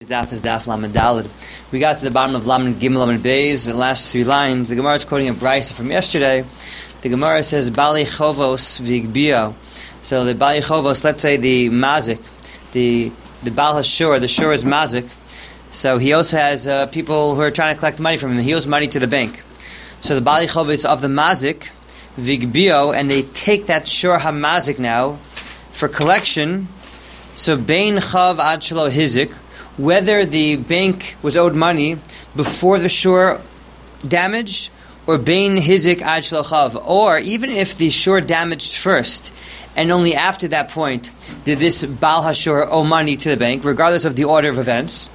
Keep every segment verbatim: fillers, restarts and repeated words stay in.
daf is daf Lamed Daled. We got to the bottom of Lamed Gimel Lamed Beis, the last three lines. The Gemara is quoting a brisa from yesterday. The Gemara says, Bali Chovos Vigbio. So the Bali Chovos, let's say the Mazik, the the Baal Hashur, the Shur is Mazik. So he also has uh, people who are trying to collect money from him. He owes money to the bank. So the Bali Chovos of the Mazik, Vigbio, and they take that Shur HaMazik now for collection. So Bein Chav Ad Shelo Hizik, whether the bank was owed money before the shur damaged, or Bein Hizik Ad Shelo Chav, or even if the shur damaged first, and only after that point did this Baal Hashur owe money to the bank, regardless of the order of events,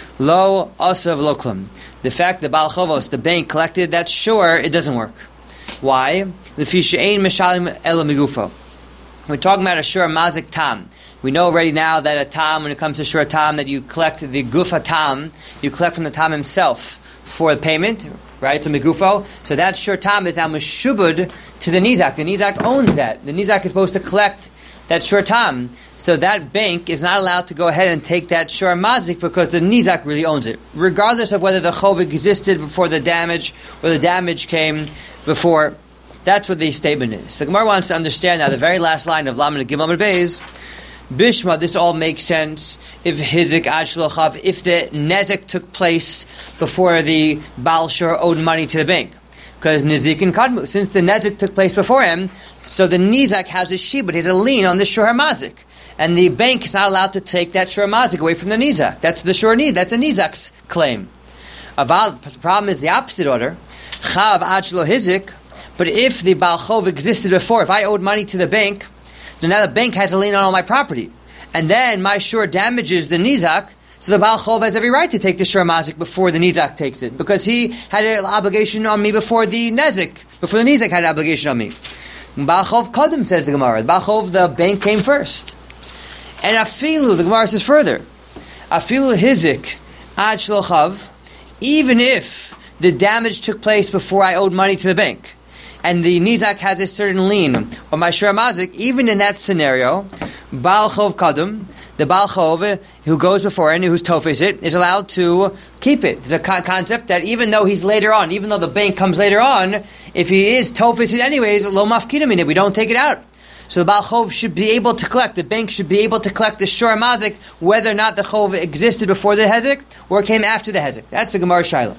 Lo Asav Lo Klum. The fact that Baal Chovos, the bank, collected that shur, it doesn't work. Why? Lefi she'ein meshalim ela migufo. We're talking about a shur mazik tam. We know already now that a tam, when it comes to shur tam, that you collect the gufa tam, you collect from the tam himself for the payment, right? So megufo. So that shur tam is now meshubud to the nizak. The nizak owns that. The nizak is supposed to collect that shur tam. So that bank is not allowed to go ahead and take that shur mazik because the nizak really owns it, regardless of whether the chov existed before the damage or the damage came before. That's what the statement is. The Gemara wants to understand now the very last line of Lamed Gimel Lamed Beis. Bishma, this all makes sense if Hizik Ad Shelo Chav, if the Nezek took place before the Baal Shur owed money to the bank. Because Nizikin Kadmu, since the Nezek took place before him, so the Nizak has a shibud, he has a lien on the Shur HaMazik. And the bank is not allowed to take that Shur HaMazik away from the Nizak. That's the Shur Nizak, that's the Nizak's claim. Aval, the problem is the opposite order. Chav Ad Shelo Hizik, but if the Baal Chov existed before, if I owed money to the bank, so now the bank has a lien on all my property. And then my shur damages the nizak, so the Baal Chov has every right to take the shur mazik before the nizak takes it. Because he had an obligation on me before the nezik, before the nizak had an obligation on me. Baal Chov Kadim, says the Gemara. Baal Chov, the bank came first. And Afilu, the Gemara says further, Afilu Hizik Ad Shelo Chav, even if the damage took place before I owed money to the bank, and the nizak has a certain lien on my shur mazik, even in that scenario, Baal Chov Kadum, the Baal Chov who goes before and who's tofes it, is allowed to keep it. There's a co- concept that even though he's later on, even though the bank comes later on, if he is tofes it anyways, lo mafkidim in it, we don't take it out. So the Baal Chov should be able to collect, the bank should be able to collect the shur mazik, whether or not the Chov existed before the hezek, or came after the hezek. That's the Gemara Shaila.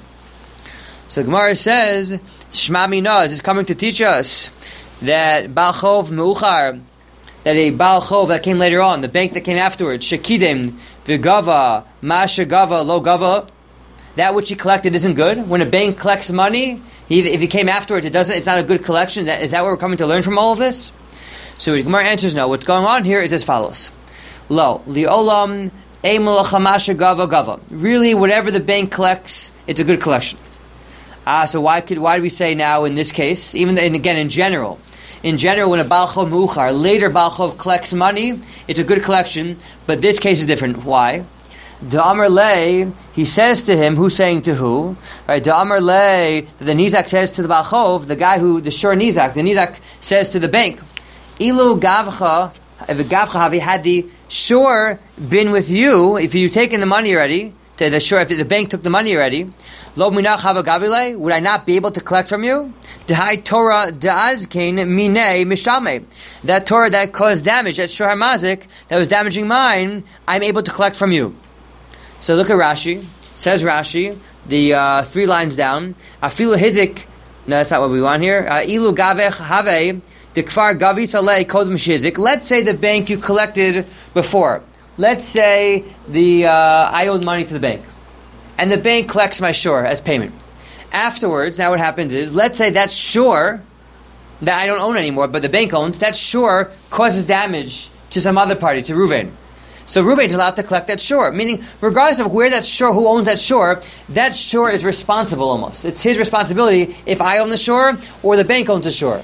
So the Gemara says, Shema Minaz is coming to teach us that Baal Chov Meuchar, that a Baal Chov that came later on, the bank that came afterwards, Shekidem, Vigava, Masha Gava, Lo Gava, that which he collected isn't good. When a bank collects money, he, if he came afterwards, it doesn't. It's not a good collection. That, is that what we're coming to learn from all of this? So the Gemara answers no. What's going on here is as follows: Lo Liolam Eimelacha Masha Gava Gava. Really, whatever the bank collects, it's a good collection. Ah, so why could why do we say now in this case, even and again in general, in general when a Baal Chov Meuchar, later Baal Chov collects money, it's a good collection, but this case is different. Why? The Amar Lei, he says to him, who's saying to who? Right, the Amar Lei, the Nizak says to the Baal Chov, the guy who, the Shur Nizak, the Nizak says to the bank, Ilu Gavcha, if the Gavcha, have you had the Shur been with you, if you've taken the money already, to the Shur, if the bank took the money already, Lo minach hava gavile, would I not be able to collect from you? Dehai Torah de'azkein minei mishame. That Torah that caused damage, that shur mazik, that was damaging mine, I'm able to collect from you. So look at Rashi. Says Rashi, the uh, three lines down, Afilu hizik, no, that's not what we want here. Ilu gavech have, the kfar gavis alei kodem shizik. Let's say the bank you collected before. Let's say the uh, I owed money to the bank. And the bank collects my shur as payment. Afterwards, now what happens is, let's say that shur that I don't own anymore, but the bank owns, that shur causes damage to some other party, to Ruvain. So Ruvain is allowed to collect that shur, meaning regardless of where that shur, who owns that shur, that shur is responsible almost. It's his responsibility if I own the shur or the bank owns the shur.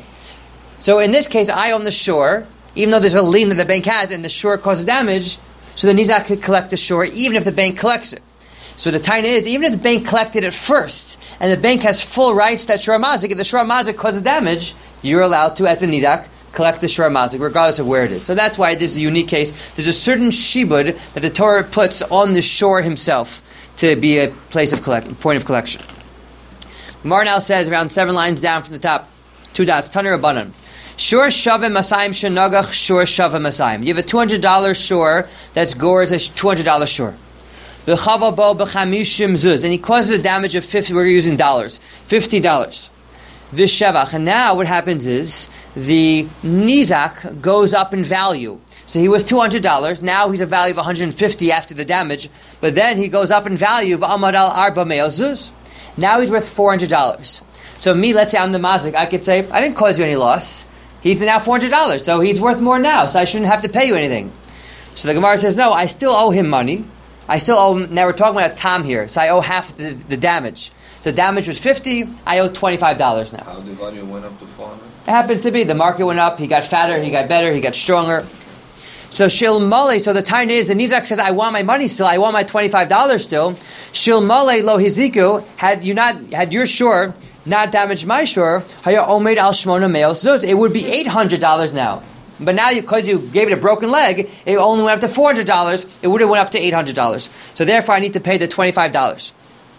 So in this case, I own the shur, even though there's a lien that the bank has and the shur causes damage, so the nizak could collect the shur even if the bank collects it. So the taina is, even if the bank collected it first, and the bank has full rights to that shur mazik, if the shur mazik causes damage, you're allowed to, as the nizak, collect the shor mazik, regardless of where it is. So that's why this is a unique case. There's a certain shibud that the Torah puts on the shor himself to be a place of collect, point of collection. Gemara now says, around seven lines down from the top, two dots, Tanur Rabbanan. Shor shaveh masayim shenagach shor shaveh masayim. You have a two hundred dollars shor that's gores a two hundred dollars shor. B'chava bo b'chamishim zuz. And he causes a damage of fifty, we're using dollars, fifty dollars. V'shevach. And now what happens is, the nizak goes up in value. So he was two hundred dollars, now he's a value of one hundred fifty after the damage, but then he goes up in value of Amad al Arba Me'el Zuz. Now he's worth four hundred dollars. So me, let's say I'm the mazik, I could say, I didn't cause you any loss. He's now four hundred dollars, so he's worth more now, so I shouldn't have to pay you anything. So the Gemara says, no, I still owe him money. I still owe him, now we're talking about a tam here, so I owe half the, the damage. So the damage was fifty, I owe twenty-five dollars now. How the value went up to four hundred? It happens to be, the market went up, he got fatter, he got better, he got stronger. So Shil Mole, so the time is, the Nizak says, I want my money still, I want my twenty-five dollars still. Shil Mole lo hiziku, had you not, had your shore not damaged my shore, haya omed al shmona me'el zuz, it would be eight hundred dollars now. But now, because you, you gave it a broken leg, it only went up to four hundred dollars, it would have went up to eight hundred dollars. So therefore I need to pay the twenty-five dollars.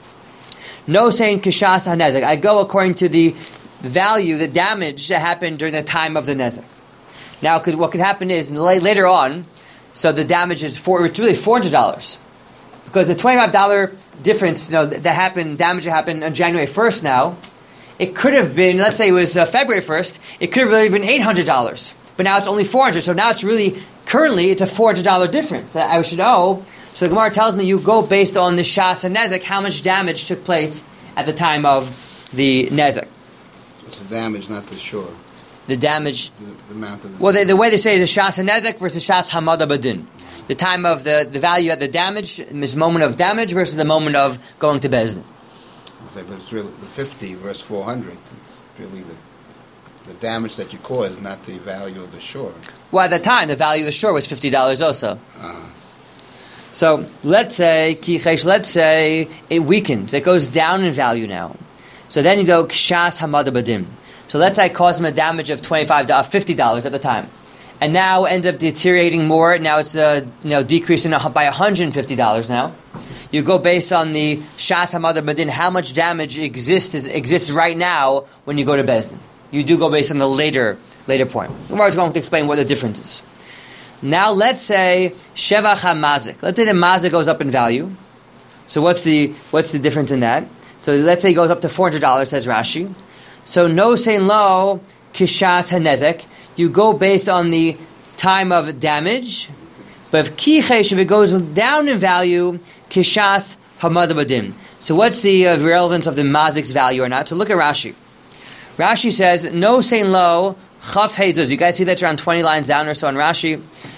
No saying kishas hanezek, I go according to the value, the damage that happened during the time of the nezek. Now, because what could happen is, later on, so the damage is four, it's really four hundred dollars. Because the twenty-five dollars difference, you know, that happened, damage that happened on January first now, it could have been, let's say it was uh, February first, it could have really been eight hundred dollars. But now it's only four hundred dollars, so now it's really, currently, it's a four hundred dollars difference that I should owe. So the Gemara tells me you go based on the Shas and Nezek, how much damage took place at the time of the Nezek. It's the damage, not the shore. The damage, the, the amount of the well, they, the way they say is a Shas and Nezek versus Shas Hamada Badin. The time of the, the value at the damage, this moment of damage versus the moment of going to Bezdin. But it's really the fifty versus four hundred. It's really the the damage that you caused, not the value of the shore. Well, at the time, the value of the shore was fifty dollars also. Uh-huh. So let's say kichesh. Let's say it weakens. It goes down in value now. So then you go kshas hamada badim. So let's say I caused him a damage of twenty-five dollars, fifty dollars at the time, and now ends up deteriorating more. Now it's uh, you know decreasing by one hundred fifty dollars now. You go based on the Shas Hamada Badin, how much damage exists exists right now when you go to Bezdin. You do go based on the later later point. Gemara is going to explain what the difference is. Now let's say Shevach HaMazik. Let's say the Mazik goes up in value. So what's the what's the difference in that? So let's say it goes up to four hundred dollars, says Rashi. So no sein lo kishas hanezek. You go based on the time of damage. But if kichesh, if it goes down in value, kishas hamadabadim. So what's the uh, relevance of the mazik's value or not? So look at Rashi. Rashi says, no sein lo chaf hezuz. You guys see that's around twenty lines down or so on Rashi.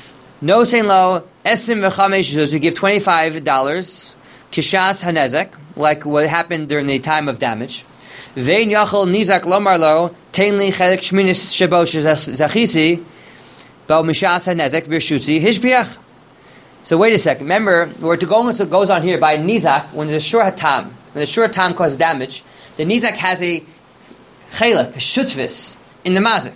No sein lo esim v'chamesh zuz. You give twenty-five dollars kishas hanezek, like what happened during the time of damage. Vein yachol nizak lomar lo tein li chelik shminis shebo zachisi bo mishas hanezek b'shutzi hishpiach. So wait a second. Remember, we're to go into goes on here by nizak when the shur hatam, when the shur hatam causes damage, the nizak has a chelik, a shutvis in the mazik.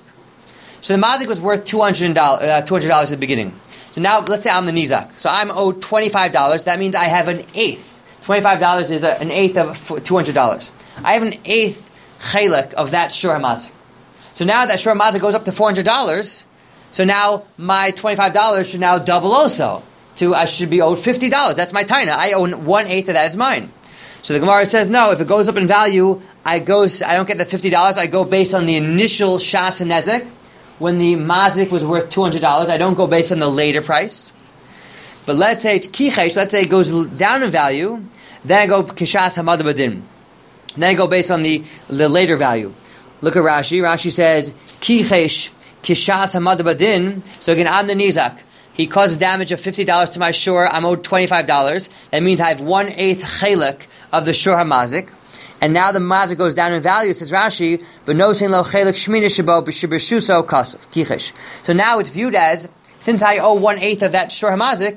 So the mazik was worth two hundred dollars, uh, two hundred dollars at the beginning. So now let's say I'm the nizak. So I'm owed twenty-five dollars. That means I have an eighth. Twenty-five dollars is a, an eighth of two hundred dollars. I have an eighth chelik of that shur mazik. So now that shur mazik goes up to four hundred dollars. So now my twenty-five dollars should now double also. To I should be owed fifty dollars. That's my taina. I own one eighth of that is mine. So the Gemara says no. If it goes up in value, I goes. I don't get the fifty dollars. I go based on the initial shas and nezek when the mazik was worth two hundred dollars. I don't go based on the later price. But let's say it's kichesh. Let's say it goes down in value. Then I go kishas hamad badin. Then I go based on the the later value. Look at Rashi. Rashi says kichesh kishas hamad badin. So again, I'm the nizak. He caused damage of fifty dollars to my shore. I'm owed twenty-five dollars. That means I have one-eighth chelik of the shore hamazik. And now the mazik goes down in value, says Rashi, but no sein lo chelik shmina shabo b'shibeshuso kasuf, kichesh. So now it's viewed as, since I owe one-eighth of that shore hamazik,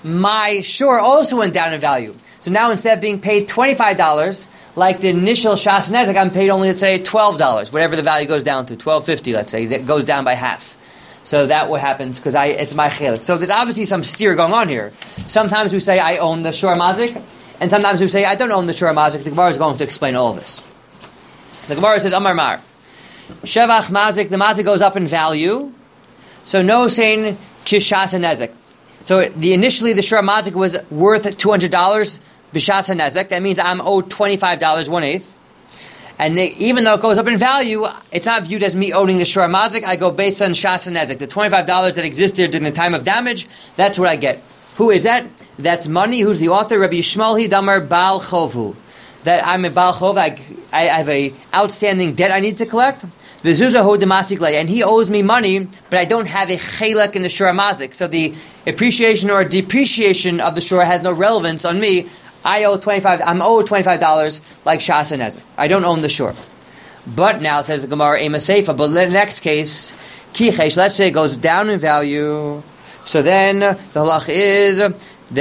my shore also went down in value. So now instead of being paid twenty-five dollars, like the initial Shas Nezek, I'm paid only, let's say, twelve dollars, whatever the value goes down to, twelve fifty, let's say, that goes down by half. So that what happens, because I it's my chelik. So there's obviously some steer going on here. Sometimes we say I own the shore mazik, and sometimes we say I don't own the shore mazik. The Gemara is going to explain all of this. The Gemara says, Amar Mar, Shevach mazik, the mazik goes up in value, so no saying kishas nezek. So the initially the shore mazik was worth two hundred dollars, b'shas nezek. That means I'm owed twenty-five dollars, one eighth. And they, even though it goes up in value, it's not viewed as me owning the shor mazik. I go based on shas nezek. The twenty-five dollars that existed during the time of damage, that's what I get. Who is that? That's money. Who's the author? Rabbi Yishmael hi damar Baal Chovu. That I'm a Baal Chov. I, I have a outstanding debt I need to collect. V'zuzah ho demasik lei. And he owes me money, but I don't have a chelek in the shor mazik. So the appreciation or depreciation of the shor has no relevance on me. I owe twenty-five. I'm owed twenty-five dollars, like Shas and Nezek. I don't own the shore. But now says the Gemara, Ema Seifa. But the next case, Kichesh. Let's say it goes down in value. So then the halach is the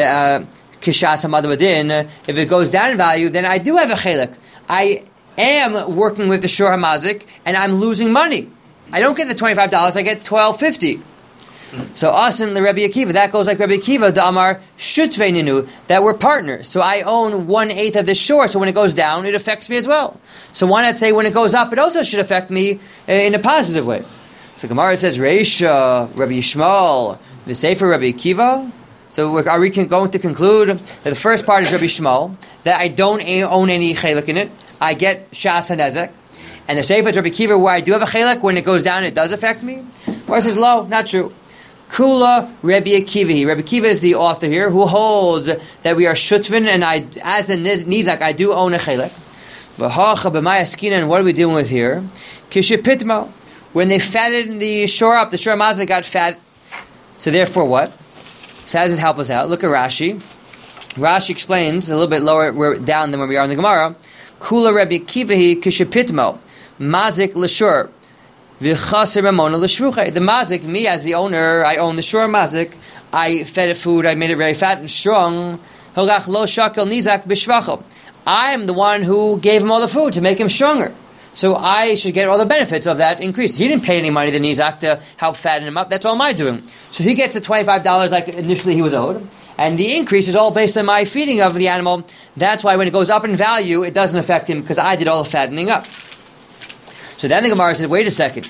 Kishas Hamadavadin. If it goes down in value, then I do have a chelik. I am working with the shore hamazik, and I'm losing money. I don't get the twenty-five dollars. I get twelve fifty. So us and the Rabbi Akiva, that goes like Rabbi Akiva, the Amar Shutvei Ninu, that we're partners. So I own one eighth of the shore, so when it goes down, it affects me as well. So why not say when it goes up, it also should affect me in a positive way? So Gemara says, Reisha, Rabbi Yishmael, the Sefer Rabbi Akiva. So we're, are we going to conclude that the first part is Rabbi Yishmael, that I don't own any chelik in it, I get Shas HaNezek, and the Sefer is Rabbi Akiva, where I do have a chelik, when it goes down, it does affect me? Gemara says, lo, not true. Kula Rabbi Akiva. Rabbi Akiva is the author here, who holds that we are shutvin, and I, as the nizak, I do own a chelek. V'hacha b'mayaskina, and what are we dealing with here? Kishipitmo, when they fatted the shore up, the shore mazik got fat. So therefore, what? So how does it help us out? Look at Rashi. Rashi explains a little bit lower we're down than where we are in the Gemara. Kula Rabbi Akiva kishipitmo mazik l'shur. The mazik, me as the owner, I own the shore mazik. I fed it food, I made it very fat and strong. I am the one who gave him all the food to make him stronger. So I should get all the benefits of that increase. He didn't pay any money to Nizak to help fatten him up. That's all my doing. So he gets the twenty-five dollars like initially he was owed. And the increase is all based on my feeding of the animal. That's why when it goes up in value, it doesn't affect him because I did all the fattening up. So then the Gemara said, wait a second.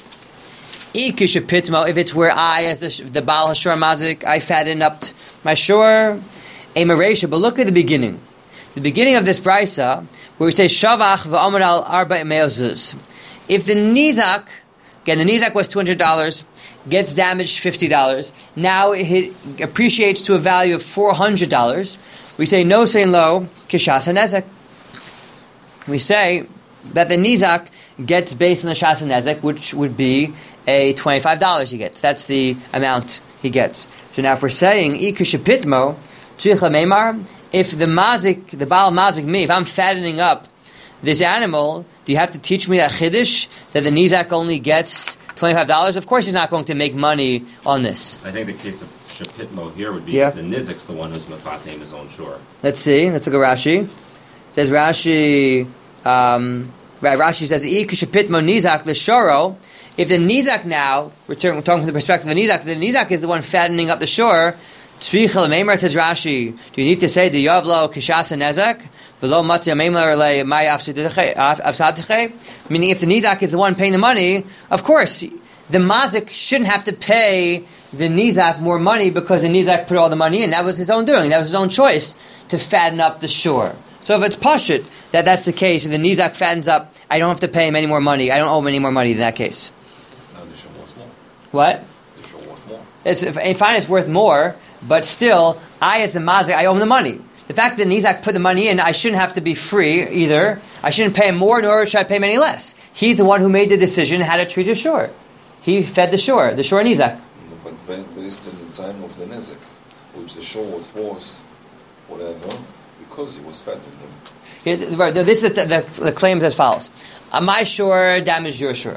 If it's where I, as the, the Baal HaShor Mazik, I fatten up my shore, a Maresha, but look at the beginning. The beginning of this Brisa, where we say, Shavach v'amar al arba me'ozuz. If the Nizak, again, the Nizak was two hundred dollars, gets damaged fifty dollars, now it appreciates to a value of four hundred dollars, we say, no saying lo, kishas HaNezek. We say that the Nizak gets based on the Shas HaNezek, which would be a twenty-five dollars he gets. That's the amount he gets. So now if we're saying, Ikashapitmo, Tzricha Meimar, if the mazik, the Baal mazik me, if I'm fattening up this animal, do you have to teach me that chiddush, that the Nizak only gets twenty-five dollars? Of course he's not going to make money on this. I think the case of Shapitmo here would be yeah. the Nizak's the one who's mefateh his own shore. Let's see. Let's look at Rashi. It says Rashi, um, Rashi says, Ikashapitmo Nizak l'shoro. If the Nizak now, we're talking from the perspective of the Nizak, the Nizak is the one fattening up the shore. Tzricha Meimar, says Rashi, do you need to say the Yavlo Kishas Nezek? Below Matzia Meimar Le Mai Afsadche? Meaning if the Nizak is the one paying the money, of course, the Mazik shouldn't have to pay the Nizak more money because the Nizak put all the money in. That was his own doing. That was his own choice to fatten up the shore. So if it's Pashut, that that's the case, if the Nizak fattens up, I don't have to pay him any more money. I don't owe him any more money in that case. No, the shore worth more. What? The shore worth more. It's fine, it's worth more, but still, I as the Mazik, I owe him the money. The fact that Nizak put the money in, I shouldn't have to be free either. I shouldn't pay him more, nor should I pay him any less. He's the one who made the decision how to treat the shore. He fed the shore, the shore Nizak. But based on the time of the Nezek, which the shore worth was, whatever, because he was fed with them. This is the, the, the claims as follows. Uh, my shore damaged your shore.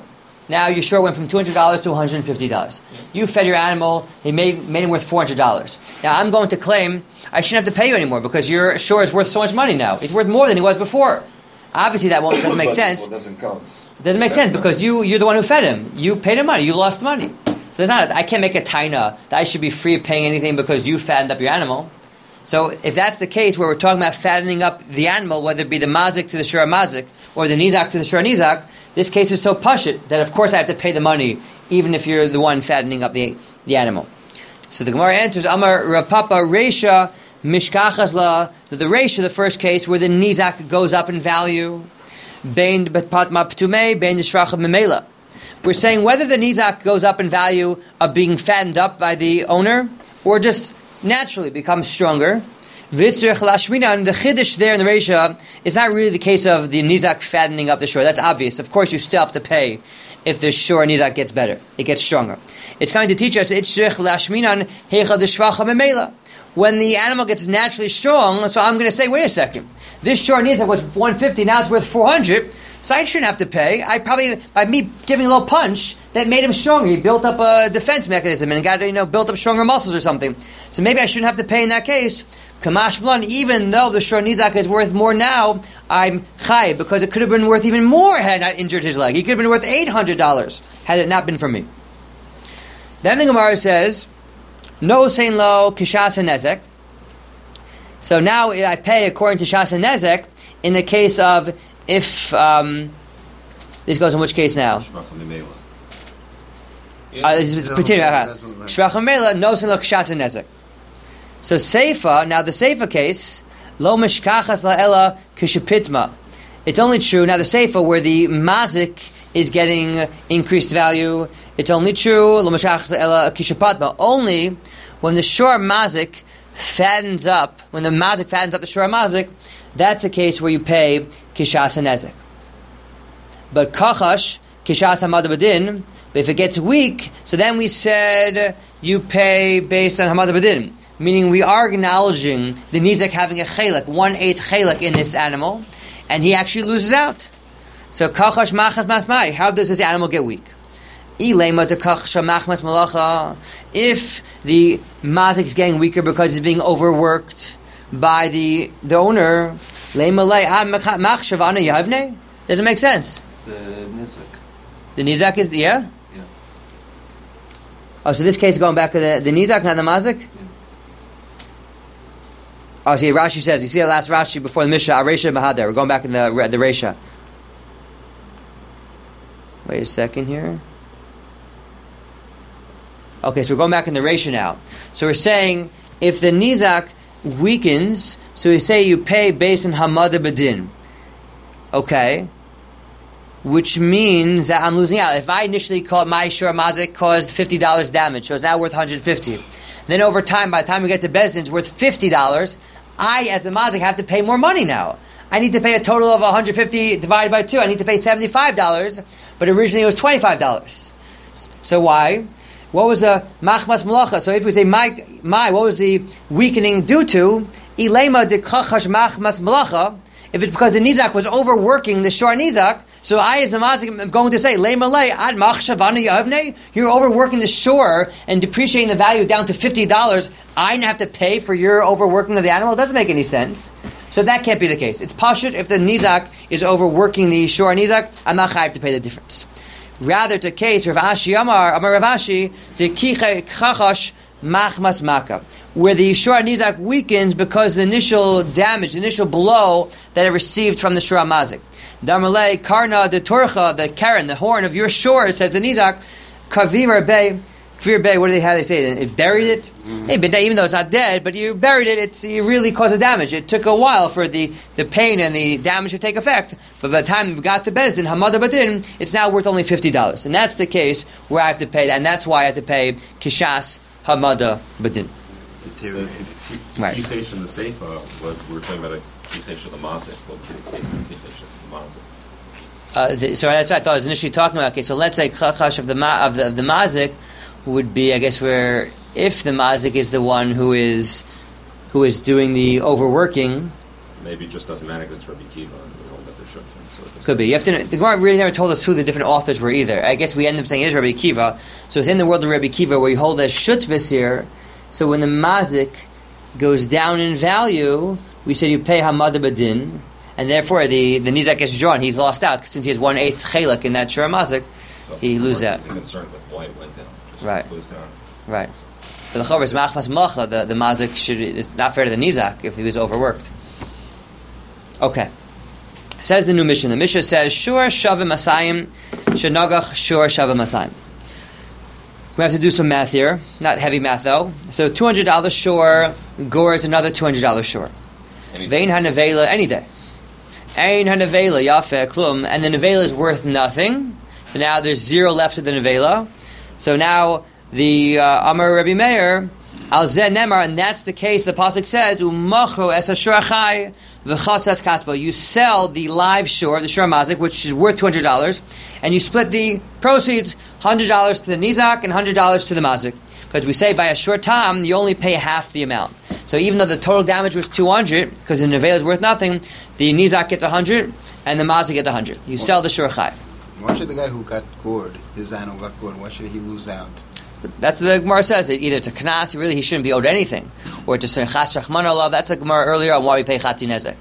Now your shore went from two hundred dollars to one hundred fifty dollars. You fed your animal, he made, made him worth four hundred dollars. Now I'm going to claim I shouldn't have to pay you anymore because your shore is worth so much money now. It's worth more than he was before. Obviously that won't, doesn't make sense. It doesn't count. It doesn't make sense because you, you're the one who fed him. You paid him money. You lost money. So it's not, I can't make a taina that I should be free of paying anything because you fattened up your animal. So if that's the case where we're talking about fattening up the animal, whether it be the mazik to the shura mazik or the nizak to the shura nizak, this case is so pashut that of course I have to pay the money even if you're the one fattening up the, the animal. So the Gemara answers, Amar Rapapa Reisha Mishkachas La, that the Reisha, the first case where the nizak goes up in value, Bein Patma Ptume, Bein Shracha Memela. We're saying whether the nizak goes up in value of being fattened up by the owner or just naturally becomes stronger. Vitzrich Lashmina, and the Chiddush there in the Reisha is not really the case of the nizak fattening up the shore. That's obvious. Of course, you still have to pay if the shore nizak gets better. It gets stronger. It's going to teach us Itzrich Lashminan Heicha Deshvacha Memela. When the animal gets naturally strong, so I'm going to say, wait a second. This shore nizak was one hundred fifty, now it's worth four hundred. So I shouldn't have to pay. I probably, by me giving a little punch, that made him stronger. He built up a defense mechanism and got, you know, built up stronger muscles or something. So maybe I shouldn't have to pay in that case. Kamash Blan, even though the shor nizak is worth more now, I'm chai, because it could have been worth even more had I not injured his leg. He could have been worth eight hundred dollars had it not been for me. Then the Gemara says, no sein lo kishas nezek. So now I pay according to shas nezek in the case of if um, this goes in which case now? Shvachim Uh, this is Shvachim Memela, no sin lo kishas nezek. So Seifa, now the Seifa case, lo mishkachas la'ela kishapitma. It's only true, now the Seifa where the mazik is getting increased value, it's only true, lo mishkachas la'ela kishapatma, only when the shor mazik fattens up, when the mazik fattens up the shor mazik, that's a case where you pay kishas nezek. But kachash, kishas hamad b'din, but if it gets weak, so then we said you pay based on hamad b'din. Meaning we are acknowledging the nizak having a chelak, one-eighth chelak in this animal, and he actually loses out. So, kachash machmas masmai, how does this animal get weak? Ilema de kachasha machmas malacha, if the mazik is getting weaker because he's being overworked by the, the owner, lema lei ad machshav ana yavne? Doesn't make sense. It's the nizak. The nizak is, yeah? Yeah. Oh, so this case is going back to the, the nizak, not the mazik? Yeah. Oh, see, Rashi says, you see the last Rashi before the Mishnah, Aresha Mahader. We're going back in the the Resha. Wait a second here. Okay, so we're going back in the Resha now. So we're saying, if the Nizak weakens, so we say you pay based on Hamada Badin. Okay. Which means that I'm losing out. If I initially called my Shur Mazik caused fifty dollars damage, so it's now worth one hundred fifty dollars. Then over time, by the time we get to Bezdin, it's worth fifty dollars. I, as the mazik, have to pay more money now. I need to pay a total of one hundred fifty divided by two. I need to pay seventy-five dollars, but originally it was twenty-five dollars. So why? What was the machmas malacha? So if we say my, my, what was the weakening due to? Ilema de kachash machmas malacha. If it's because the nizak was overworking the shor nizak, so I, as the mazik, am going to say, lema lei ad machshavana yavne. You're overworking the shor and depreciating the value down to fifty dollars. I have to pay for your overworking of the animal. It doesn't make any sense. So that can't be the case. It's pashut if the nizak is overworking the shor nizak. I'm not chayav to pay the difference. Rather, to case Rav Ashi Amar Amar Rav Ashi the kichachash machmas maka, where the shor nizak weakens because the initial damage, the initial blow that it received from the shor mazik. Damalei karna de torcha, the karen, the horn of your shore, says the nizak, kavir bay, kavir bay. What do they have? They say it buried it. Mm-hmm. Hey, but even though it's not dead, but you buried it, it's you really caused the damage. It took a while for the, the pain and the damage to take effect. But by the time we got to Bezdin, hamada badin, it's now worth only fifty dollars, and that's the case where I have to pay, and that's why I have to pay kishas hamada badin. So if Right. Kitesh in the Seifa, what we're talking about a Kitesh of the Mazik. What would be the case of Kitesh of the Mazik? Uh, the, so that's what I thought I was initially talking about. Okay, so let's say chachash of the ma, of the, of the mazik would be, I guess, where if the mazik is the one who is who is doing the overworking, maybe it just doesn't matter because it's Rabbi Kiva and we hold that they're shoftim. So it doesn't- Could be. You have to. The Gemara really never told us who the different authors were either. I guess we end up saying it is Rabbi Kiva. So within the world of Rabbi Kiva, where you hold as shutvis here, so when the mazik goes down in value, we say you pay hamad badin, and therefore the the nizak is drawn. He's lost out since he has one eighth chelik in that shura mazik. So He loses out. He's concerned with why it went down. Just Right. goes down. Right. The Chavar is machmas malacha. The the mazik should it's not fair to the nizak if he was overworked. Okay. Says the new Mishnah. The Mishnah says shur shavim masayim shenagach shur shavim masayim. We have to do some math here. Not heavy math though. So two hundred dollars shur gores another two hundred dollars shur. Any- Vein hanavela any day. Ein hanavela yafeh klum, and the nevela is worth nothing. So now there's zero left of the nevela. So now the uh, Amar Rabbi Meir al zeh nemar, and that's the case. The pasuk says umachu es hashurachai v'chasat kaspa. You sell the live shore, the shur mazik, which is worth two hundred dollars, and you split the proceeds hundred dollars to the nizak and hundred dollars to the mazik. Because we say by a short time you only pay half the amount. So even though the total damage was two hundred, because the nevela is worth nothing, the nizak gets one hundred and the mazik gets one hundred. You sell the shur chai. Why should the guy who got gored, his animal got gored, why should he lose out? That's what the Gemara says. Either it's a knas, really he shouldn't be owed anything, or it's a chas shachman olav. That's a Gemara earlier on why we pay chatzi nezek.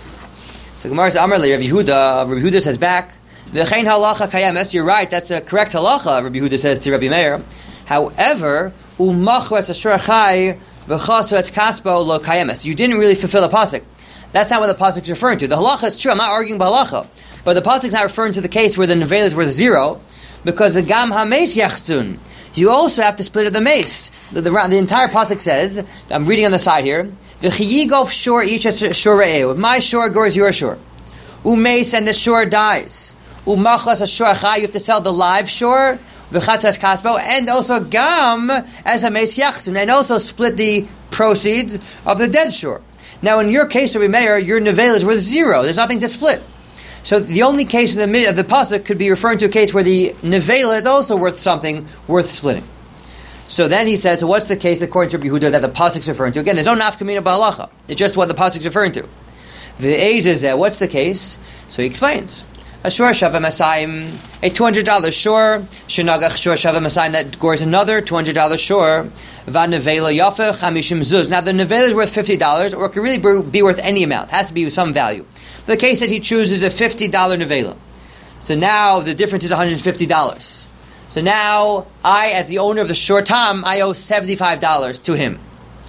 So Gemara says, Amar li Rabbi Yehuda. Rabbi Yehuda says back, v'chein halacha kayemes. You're right. That's a correct halacha. Rabbi Yehuda says to Rabbi Meir. However, umachu es ashur chai v'chasu et kaspo lo kayemes. You didn't really fulfill the pasuk. That's not what the pasuk is referring to. The halacha is true. I'm not arguing about halacha, but the pasuk is not referring to the case where the nevela is worth zero, because the gam hameis yachzun. You also have to split up the mace. The, the, the entire pasuk says, I'm reading on the side here, V'chiyigov shor each shor re'eu. If my shor gores your shor, umace and the shor dies, umachlas a shor chai, you have to sell the live shor, v'chatzas kaspo, and also gam as a mace yachzun, and also split the proceeds of the dead shor. Now in your case, Rabbi Meir, your nevela is worth zero. There's nothing to split. So the only case of the, of the pasuk could be referring to a case where the nevela is also worth something, worth splitting. So then he says, so what's the case according to Rabbi Yehuda that the pasuk is referring to? Again, there's no nafkamina ba'alacha. It's just what the pasuk is referring to. V'eiz is there. What's the case? So he explains. A shor shavah masayim, a two hundred dollars shor, shenagach shor shavah masayim, that gores another two hundred dollars shor, va nevela yafa chamishim zuz. Now the nevela is worth fifty dollars, or it could really be worth any amount. It has to be some value. The case that he chooses a fifty dollars nevela. So now the difference is one hundred fifty dollars. So now I, as the owner of the short time, I owe seventy-five dollars to him.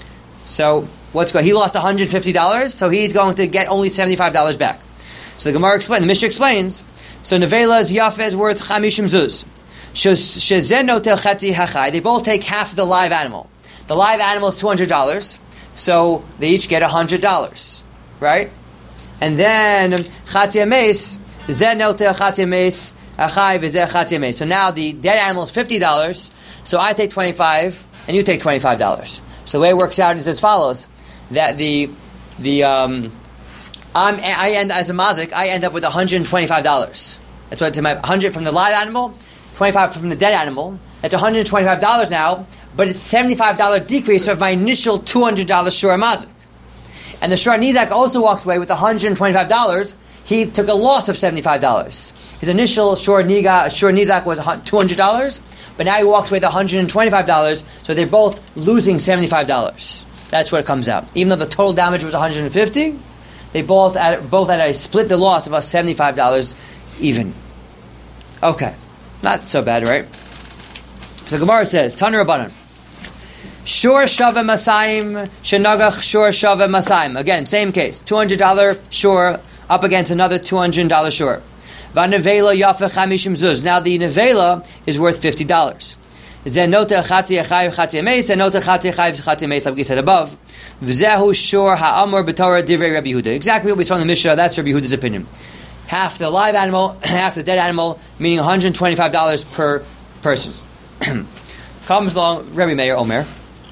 So what's going? He lost one hundred fifty dollars, so he's going to get only seventy-five dollars back. So the Gemara explains, the Mishnah explains, so nevela is yafeh is worth chamishim zuz. Shezen notel chati hachai. They both take half of the live animal. The live animal is two hundred dollars, so they each get one hundred dollars. Right? And then chati ames, zen notel chati ames, achai v'zeh chati ames. So now the dead animal is fifty dollars, so I take twenty-five dollars, and you take twenty-five dollars. So the way it works out is as follows, that the, the, um, I'm, I end, as a mazik, I end up with one hundred twenty-five dollars. That's what to my one hundred from the live animal, twenty-five from the dead animal. That's one hundred twenty-five dollars now, but it's a seventy-five dollars decrease of my initial two hundred dollars shor mazik. And the shor nizak also walks away with one hundred twenty-five dollars. He took a loss of seventy-five dollars. His initial shor nizak, shor nizak was two hundred dollars, but now he walks away with one hundred twenty-five dollars, so they're both losing seventy-five dollars. That's what it comes out. Even though the total damage was one hundred fifty dollars, they both at, both had a split the loss about seventy-five dollars even. Okay. Not so bad, right? So Gemara says, Tanu Rabbanan, Shor Shava Masayim, Shenagach Shor Shava Masayim. Again, same case. two hundred dollars shor up against another two hundred dollars shor. Va Nevela Yafa Chamishim Zuz. Now the Nevela is worth fifty dollars. Zenota Chatzi Achai Chatzi Ames, Zenota Chatzi Achai Chatzi Ames, like we said above. V'zehu Shor Ha'amor B'Torah Divrei Rabbi Yehuda. Exactly what we saw in the Mishnah, that's Rabbi Yehuda's opinion. Half the live animal, half the dead animal, meaning one hundred twenty-five dollars per person. Comes along Rabbi Meir Omer.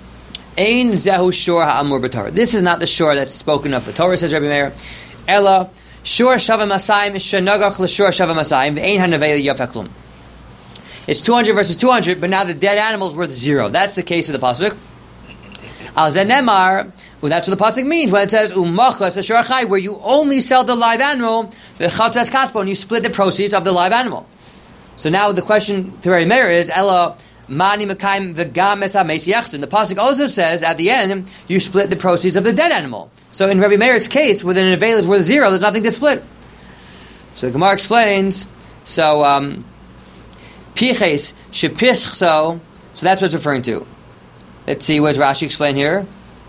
Ein zehu shor ha'amur b'Torah. This is not the shor that's spoken of. The Torah says, Rabbi Meir, Ella shor shava masayim shenagach l'shor shava masayim v'ein hanavei yafeh klum. It's two hundred versus two hundred, but now the dead animal is worth zero. That's the case of the pasuk. Al zenemar, well, that's what the pasuk means when it says umachas v'shorachai, where you only sell the live animal, v'chatzas kaspo, and you split the proceeds of the live animal. So now the question to Rabbi Meir is ella mani mekayim v'gam es hameis yachzun. The pasuk also says at the end you split the proceeds of the dead animal. So in Rabbi Meir's case, where the nevelah is worth zero, there's nothing to split. So the Gemara explains. So um, piches shepischso. So that's what it's referring to. Let's see, what does Rashi explain here?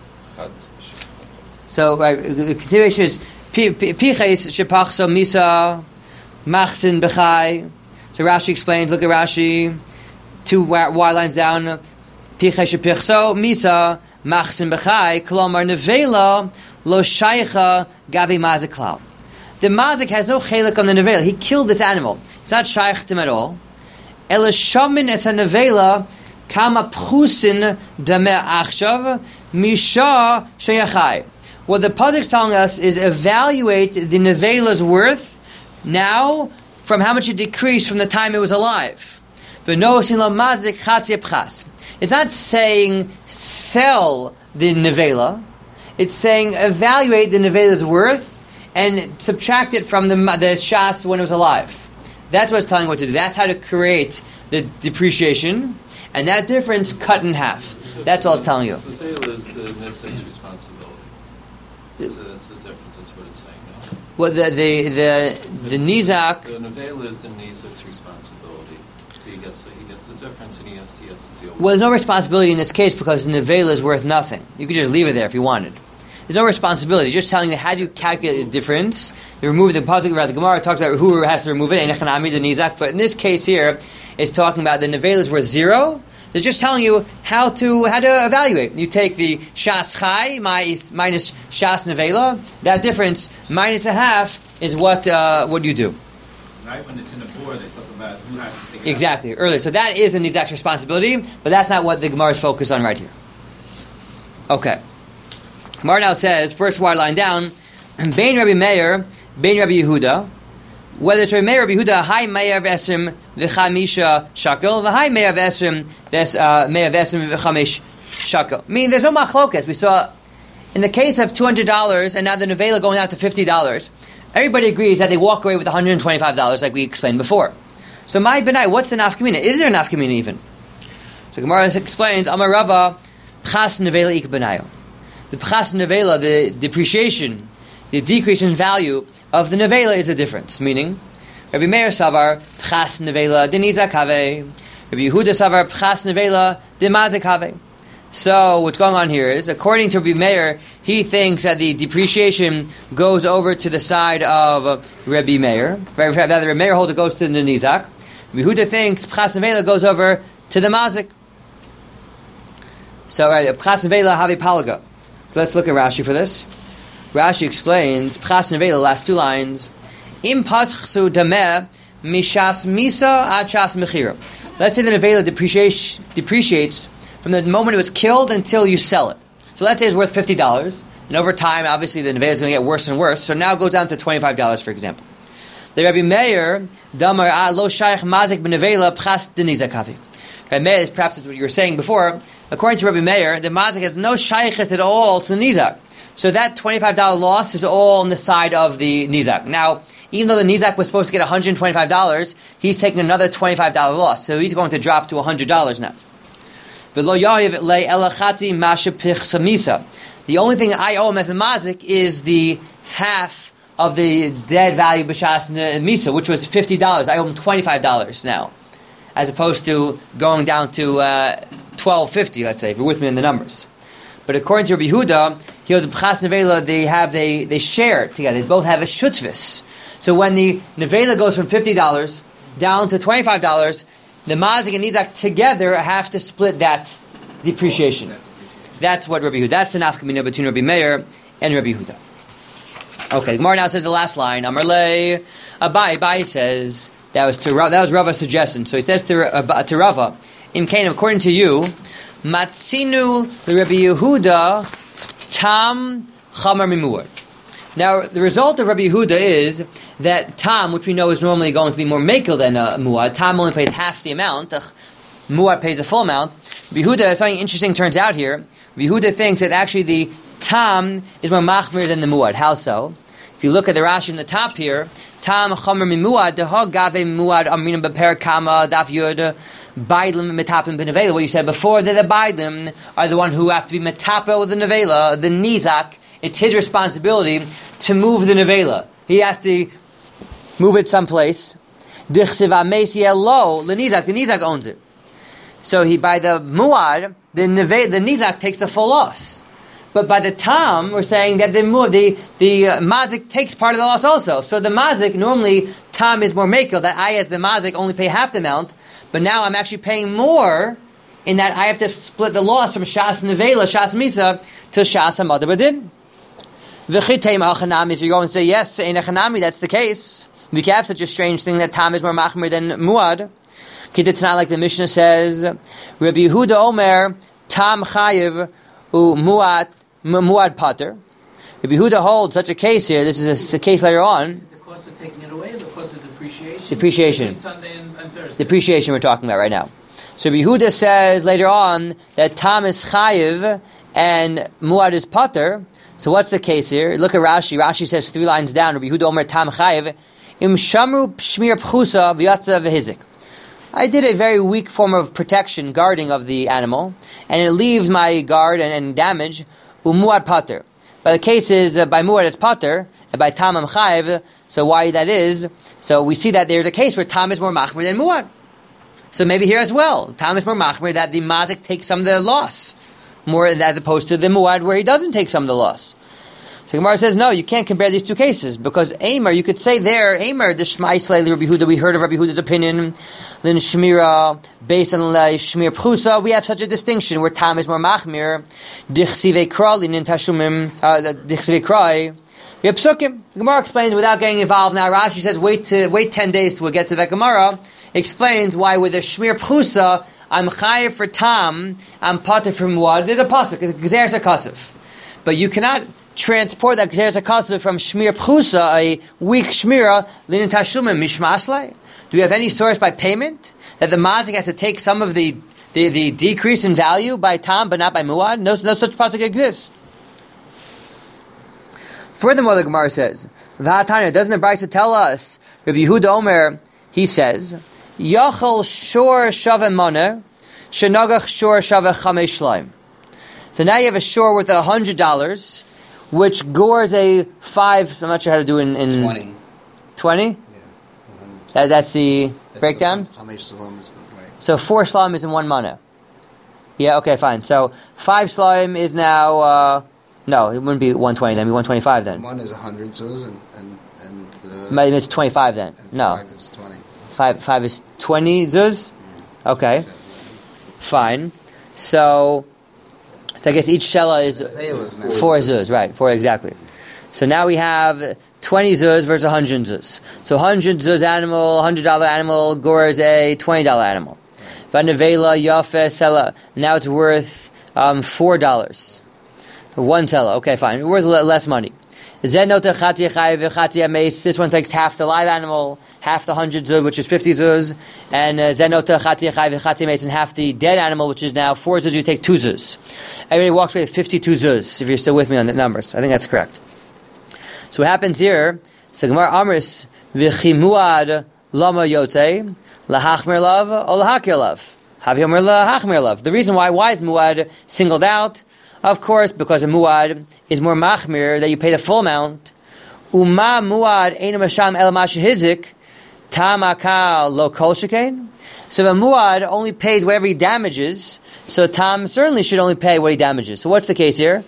So right, the continuation is piches shepachso misa machsin bechai. So Rashi explains. Look at Rashi, two y lines down. Piches shepichso misa machsin bechai. Kolomar nevela lo shaycha gavi mazik klal. The mazik has no chelik on the nevela. He killed this animal. It's not shaykh to him at all. Ela shamin es a nevela. Kama pchusin dameh achshav misha sheyachai. What the pasuk is telling us is evaluate the nevela's worth now from how much it decreased from the time it was alive. It's not saying sell the nevela. It's saying evaluate the nevela's worth and subtract it from the the shas when it was alive. That's what it's telling you what to do. That's how to create the depreciation. And that difference cut in half. That's all it's telling you. The veil is the Nisik's responsibility. So that's the difference. That's what it's saying now. Well, the the the, the Nizak. The Nevel is the Nisik's responsibility. So he gets the, he gets the difference, and he has he has to deal with. Well, there's no responsibility in this case because the Nevel is worth nothing. You could just leave it there if you wanted. There's no responsibility. Just telling you how do you calculate the difference. You remove the pasuk about the Gemara talks about who has to remove it, and Echanami the Nizak. But in this case here, it's talking about the Nevel is worth zero. They're just telling you how to how to evaluate. You take the Shas Chai minus Shas Nevela. That difference minus a half is what uh, what you do. Right when it's in the board, they talk about who has to take it Exactly, earlier. So that is the Nizak's responsibility, but that's not what the Gemara is focused on right here. Okay. Gemara now says, first wide line down, Bein Rabbi Meir, Bein Rabbi Yehuda. Whether it's Rabbi Meir, Rabbi Yehuda, Hai Meir Vesrim v'chamisha shakel, v'Hai Meir Vesrim Meir Vesrim v'chamish shakel. Meaning, there's no machlokas. We saw in the case of two hundred dollars, and now the nevela going out to fifty dollars. Everybody agrees that they walk away with one hundred twenty-five dollars, like we explained before. So, my benai, what's the nafkamina? Is there a nafkamina even? So, Gemara explains, Amar Rava, Pchas nevela ik benayo. The pchas nevela, the depreciation, the decrease in value of the nevela is the difference. Meaning, Rabbi Meir savar pchas nevela denizak have, Rabbi Yehuda savar pchas nevela demazik have. So what's going on here is, according to Rabbi Meir, he thinks that the depreciation goes over to the side of Rabbi Meir. Rather, Rabbi Meir holds it goes to the nizak. Rabbi Yehuda thinks pchas nevela goes over to the mazik. So right, pchas nevela have palaga. So let's look at Rashi for this. Rashi explains, Pchas Nevela, last two lines, Im paschsu dameh mishas misa ad shas mechira. Let's say the Nevela depreciates, depreciates from the moment it was killed until you sell it. So let's say it's worth fifty dollars, and over time, obviously, the Nevela is going to get worse and worse, so now it goes down to twenty-five dollars, for example. The Rabbi Meir, Damar ah lo shaykh mazik b'Nevela pchas denizak havi. Rabbi Meir, perhaps that's what you were saying before, according to Rabbi Meir, the mazik has no shaykhs at all to the nizak. So that twenty-five dollars loss is all on the side of the nizak. Now, even though the nizak was supposed to get one hundred twenty-five dollars, he's taking another twenty-five dollars loss. So he's going to drop to one hundred dollars now. The only thing I owe him as the mazik is the half of the dead value b'shas misa, which was fifty dollars. I owe him twenty-five dollars now, as opposed to going down to uh, twelve fifty, let's say, if you're with me in the numbers. But according to Rabbi Yehuda, he was a Pchas Nevela, they have they they share it together. They both have a shutzvis. So when the Nevela goes from fifty dollars down to twenty-five dollars, the Mazik and Nizak together have to split that depreciation. That's what Rabbi Yehuda, that's the nafkamina between Rabbi Meir and Rabbi Yehuda. Okay, the Gemara now says the last line, Amar le, Abai, Abai says, that was to that was Rava's suggestion. So he says to, uh, to Rava, in Canaan, according to you, Matzinu Rabbi Yehuda Tam Chamar Mimur. Now, the result of Rabbi Yehuda is that Tam, which we know is normally going to be more mekel than a muad, Tam only pays half the amount. muad pays the full amount. Yehuda, something interesting turns out here. Yehuda thinks that actually the tam is more machmir than the muad. How so? If you look at the Rashi in the top here, tam chomer mimuad dehog gave muad aminim beper kama daf yud baidlim metapim benevela. What you said before, that the baidlim are the one who have to be metapel with the nevela. The nizak, it's his responsibility to move the nevela. He has to move it someplace. Dichsiva meisiel lo the nizak. The nizak owns it. So he by the muad, the neve, the nizak takes the full loss. But by the tam, we're saying that the the the uh, mazik takes part of the loss also. So the mazik, normally tam is more makel, that I as the mazik only pay half the amount, but now I'm actually paying more in that I have to split the loss from shas nevela, shas misa, to shas hamad badin. V'chiteim al-chanami, if you go and say, yes, in a chanami, that's the case, we can have such a strange thing that tam is more machmir than muad. It's not like the Mishnah says, Rabbi Yehuda Omer, tam chayiv, u muad, muad pater. Rabbi Yehuda holds such a case here. This is a, a case later on. The cost of taking it away, the cost of depreciation. Depreciation. Sunday and, and Thursday. Depreciation we're talking about right now. So Rabbi Yehuda says later on that tam is chayiv and muad is pater. So what's the case here? Look at Rashi. Rashi says three lines down. Rabbi Yehuda Omer tam chayiv im shamru shmir pchusa v'yatza v'hizik. I did a very weak form of protection, guarding of the animal, and it leaves my guard and, and damage, umuad pater. But the case is, uh, by muad it's pater, and by tam am chayiv, so why that is, so we see that there's a case where tam is more machmir than muad. So maybe here as well, tam is more machmir, that the mazik takes some of the loss, more as opposed to the muad where he doesn't take some of the loss. So Gemara says, no, you can't compare these two cases, because Eimer, you could say there, Eimer, the Shmai Slay, Rabbi Huda, we heard of Rabbi Huda's opinion, then Shmira, based on Shmir Pchusa, we have such a distinction, where Tam is more Machmir, Dichsive Kral, in Tashumim, Dichsive Krai, we have Psukim. The Gemara explains, without getting involved now, Rashi says, wait to, wait ten days till we get to that Gemara, explains why with the Shmir Pchusa, I'm Chayiv for Tam, I'm Pater for Muad, there's a Pasuk, it's a Gezeres HaKasif. But you cannot transport that Gezeres HaKasif from Shmir Pchusa, a weak Shmira, Linin Tashumim, Mishmaslai. Do we have any source by payment that the Mazik has to take some of the, the, the decrease in value by Tam, but not by Muad? No, no such pasuk exists. Furthermore, the Gemara says, V'hatanya, doesn't the Brisa tell us, Rabbi Yehuda Omer, he says, Yachal shor shaveh maneh, shenagach shor shaveh chamesh shleim. So now you have a shore worth a hundred dollars, which gores a five. I'm not sure how to do it in, in twenty. Twenty. Yeah. That, that's the That's breakdown. The, how many salam is the right? So four slime is in one mana. Yeah. Okay. Fine. So five slime is now. Uh, no, it wouldn't be one twenty. Then it'd be one twenty-five. Then One is a hundred zuz and and and. Uh, maybe it's twenty-five. Then and no. Five is twenty. Five. Five is twenty zuz. Yeah. Okay. Seven. Fine. So. So I guess each shella is four zuz, right? Four exactly. So now we have twenty zuz versus a hundred zuz. So hundred zuz animal, hundred dollar animal gores a twenty dollar animal. Vanavela yafe sella. Now it's worth um, four dollars. One sella. Okay, fine. Worth less money. This one takes half the live animal, half the hundred zuz, which is fifty zuz, and zenota chati chai v'chati meis, and half the dead animal, which is now four zuz. You take two zuz. Everybody walks away with fifty-two zuz. If you're still with me on the numbers, I think that's correct. So what happens here? So Gemara Amris v'chimuad lama yote lahachmer lav or lahakir lav. Havyomer lahachmer lav. The reason why why is muad singled out? Of course, because a muad is more machmir, that you pay the full amount. Uma muad einu masham el mashihizik tamaka lo kol shekain. So a muad only pays whatever he damages. So tam certainly should only pay what he damages. So what's the case here?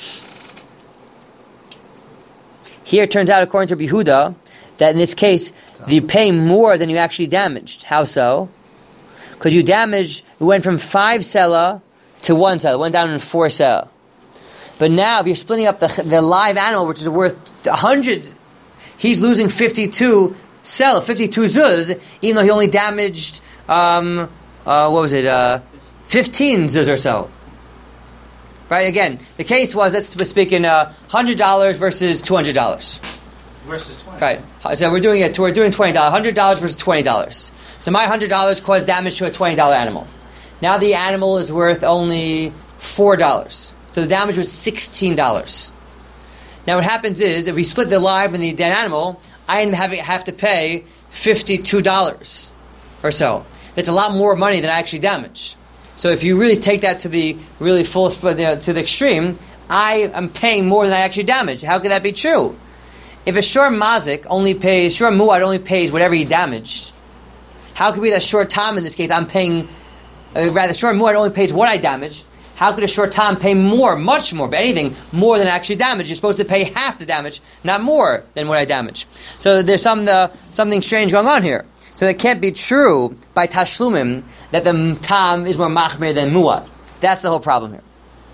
Here it turns out, according to Rabbi Yehuda, that in this case you pay more than you actually damaged. How so? Because you damaged, it went from five sela to one sell, it went down in four sell. But now, if you're splitting up the the live animal, which is worth a hundred, he's losing fifty-two sell, fifty-two zuz, even though he only damaged, um, uh, what was it, uh, fifteen zuz or so. Right? Again, the case was, let's speak in uh, one hundred dollars versus two hundred dollars. Versus twenty. Right. So we're doing it. We're doing twenty dollars. one hundred dollars versus twenty dollars. So my one hundred dollars caused damage to a twenty dollar animal. Now the animal is worth only four dollars. So the damage was sixteen dollars. Now what happens is, if we split the live and the dead animal, I have to pay fifty-two dollars or so. That's a lot more money than I actually damaged. So if you really take that to the really full, to the extreme, I am paying more than I actually damaged. How could that be true? If a shor mazik only pays, shor muad only pays whatever he damaged, how could it be that shor tam in this case I'm paying, uh, rather shor muad only pays what I damaged? How could a shor tam pay more, much more, but anything more than I actually damaged? You're supposed to pay half the damage, not more than what I damaged. So there's some uh, something strange going on here. So it can't be true by tashlumim that the tam is more machmir than muad. That's the whole problem here.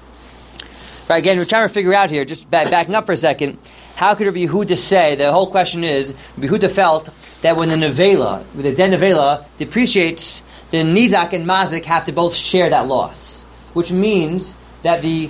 Right, again, we're trying to figure out here, just back, backing up for a second, how could Rabbi Yehuda say, the whole question is, Rabbi Yehuda felt that when the nevela, when the den nevela depreciates, the nizak and mazik have to both share that loss. Which means that the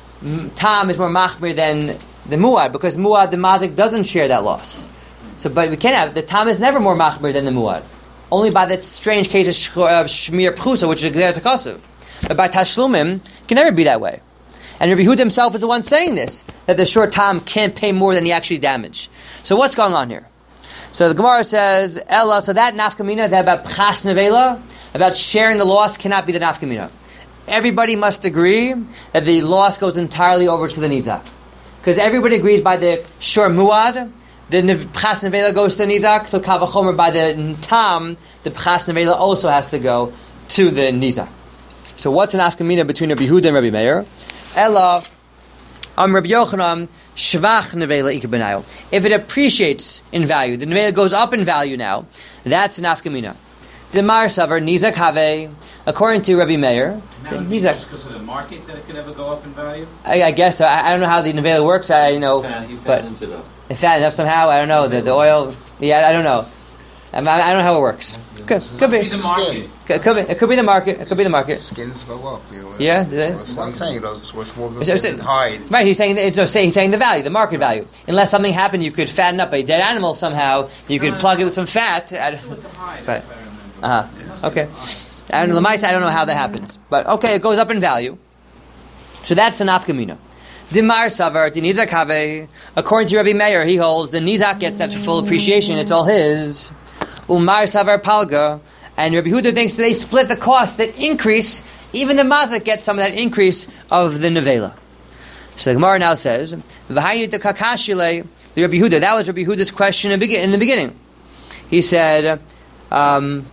tam is more machmir than the muad, because muad, the mazik, doesn't share that loss. So, but we can't have, the tam is never more machmir than the muad. Only by that strange case of shmir pchusa, which is gzerat hakasuv. But by tashlumim, it can never be that way. And Rabbi Yehuda himself is the one saying this, that the short tam can't pay more than he actually damaged. So what's going on here? So the Gemara says, Ella, so that nafkamina, that about pchas nevela, about sharing the loss, cannot be the nafkamina. Everybody must agree that the loss goes entirely over to the nizak. Because everybody agrees by the shor muad, the pchas nevela goes to the nizak, so kavachomer by the tam, the pchas nevela also has to go to the nizak. So what's an nafkamina between Rabbi Yehuda and Rabbi Meir? Ella, am Rabbi Yochanan, shvach nevela ikabenayo. If it appreciates in value, the nevela goes up in value now, that's an nafkamina. The Mar Savar, nizak have, according to Rabbi Meir, now, nizak. Just because of the market that it could ever go up in value? I, I guess so. I, I don't know how the nevela works, I you know, Fat, he but fattens it up. it fattens up somehow, I don't know, the, the oil, yeah, I don't know. I, I don't know how it works. Could, could be. Be the market. Could, could be. It could be the market. It could be the market. Skins go up. You know, Yeah, do they? That's what I'm saying. Those what's more So- so- than hide. Right, he's saying that, it's, he's saying the value, the market value. Unless something happened, you could fatten up a dead animal somehow. You could No, plug no, it with some fat. Still with the hide, Right. if I remember. Uh huh. It must be Okay. the hide. And the mice, I don't know how that happens, but okay, it goes up in value. So that's the nafkamina. The Mar Savar, the Nizak Have, according to Rabbi Meir, he holds the Nizak gets that full appreciation; it's all his. Umar Savar Palga, and Rabbi Yehuda thinks that they split the cost, that increase. Even the Mazik gets some of that increase of the nevela. So the Gemara now says, "V'hayu de kakashile." The Rabbi Yehuda, that was Rabbi Yehuda's question in the beginning. He said. Um,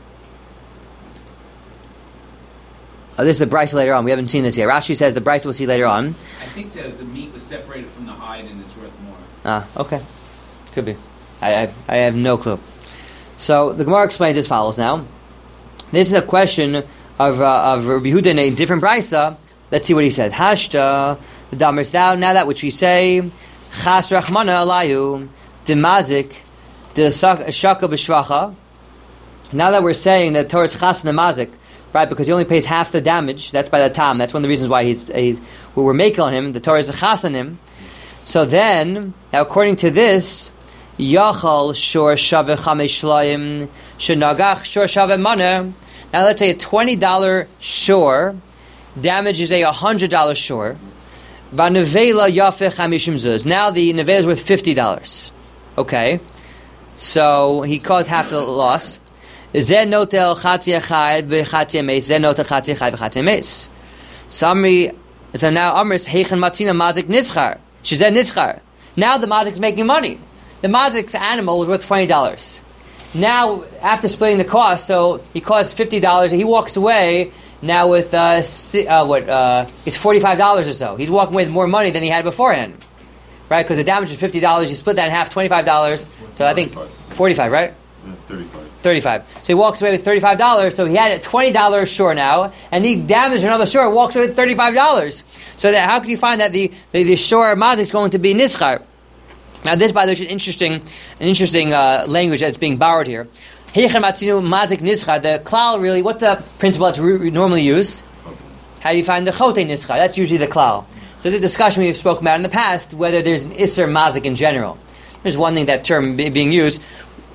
Oh, this is the Bryce later on. We haven't seen this yet. Rashi says the Bryce we'll see later on. I think the, the meat was separated from the hide and it's worth more. Ah, okay. Could be. I, I I have no clue. So the Gemara explains as follows now. This is a question of uh, of Rabbi Yehuda in a different Brysa. Let's see what he says. Hashta, the Damers thou, now that which we say, Chas Rachmana Alayu, Demazik, the Shaka B'Shvacha. Now that we're saying that Torah is Chas and the Mazik, right, because he only pays half the damage. That's by the tam. That's one of the reasons why he's, he's we were making on him. The Torah is a chas on him. So then, now according to this, yachal shor shave chamesh shlayim shenagach shor shave mana. Now let's say a twenty dollar shor damages a hundred dollar shor. Vanevela yafe chamishim zuz. Now the nevela is worth fifty dollars. Okay, so he caused half the loss. Zen notel chatzi echad v'chatzi emes. Zen notel chatzi echad v'chatzi emes. Summary. So now Amris heichen matzina mazik nischar. Shezen nischar. Now the mazik's making money. The mazik's animal was worth twenty dollars. Now after splitting the cost, so he costs fifty dollars. He walks away now with uh, uh what uh it's forty five dollars or so. He's walking away with more money than he had beforehand, right? Because the damage is fifty dollars. You split that in half, twenty five dollars. So I think forty five, right? thirty-five. thirty-five. So he walks away with thirty-five dollars. So he had a twenty dollars shore now, and he damaged another shore. Walks away with thirty-five dollars. So that how can you find that the the, the shore mazik is going to be nischar? Now this, by the way, is an interesting an interesting uh, language that's being borrowed here. Heichen matzinu mazik nischar. The klal really, what's the principle that's re- normally used? How do you find the chote nischar? That's usually the klal. So the discussion we've spoken about in the past, whether there's an isser mazik in general. There's one thing that term be, being used.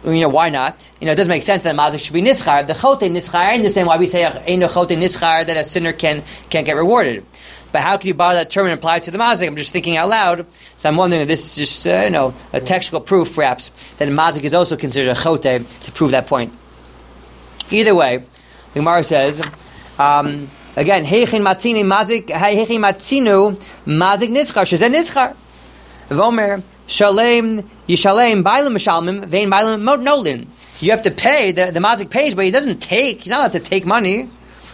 You know, why not? You know, it doesn't make sense that mazik should be nischar. The chote nischar, I understand why we say eino chote nischar, that a sinner can can't get rewarded. But how can you borrow that term and apply it to the mazik? I'm just thinking out loud. So I'm wondering if this is just, uh, you know, a textual proof, perhaps, that mazik is also considered a chote to prove that point. Either way, the Gemara says, um, again, heichin matzini mazik, heichin matzinu mazik nischar, shezen nischar. Vomer, shalem, yishalem, bailim mishalmim, vein bailim nolin. You have to pay, the, the mazik pays, but he doesn't take, he's not allowed to take money.